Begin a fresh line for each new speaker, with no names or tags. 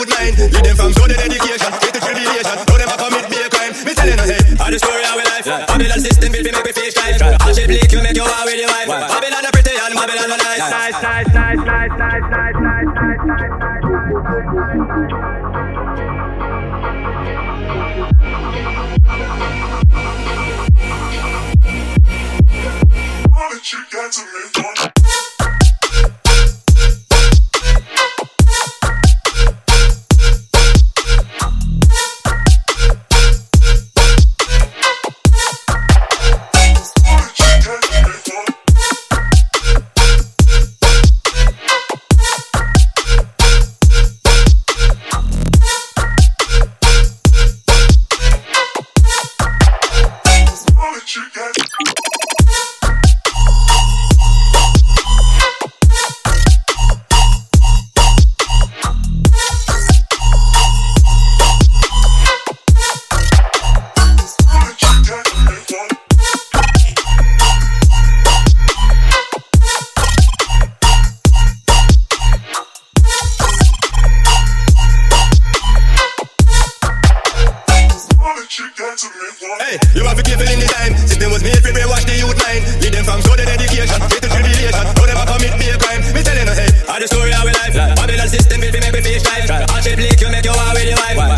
youth mind. Lead them from soul to dedication, straight to tribulation. Know them a commit be a crime. Me telling you, hey, all the story of our life. Babylon system built to make me face life. All she bleak, you make you war with your wife. Babylon a pretty and Babylon a nice.
All that you got to live on.
Hey, you have to be careful in the time. System was made for brainwash the youth mind. Lead them from soul to dedication, straight to tribulation. Know them a commit be a crime. Me telling you, hey, all the story of our life. Babylon system built to make me face life. All she bleak, you make you war with your wife.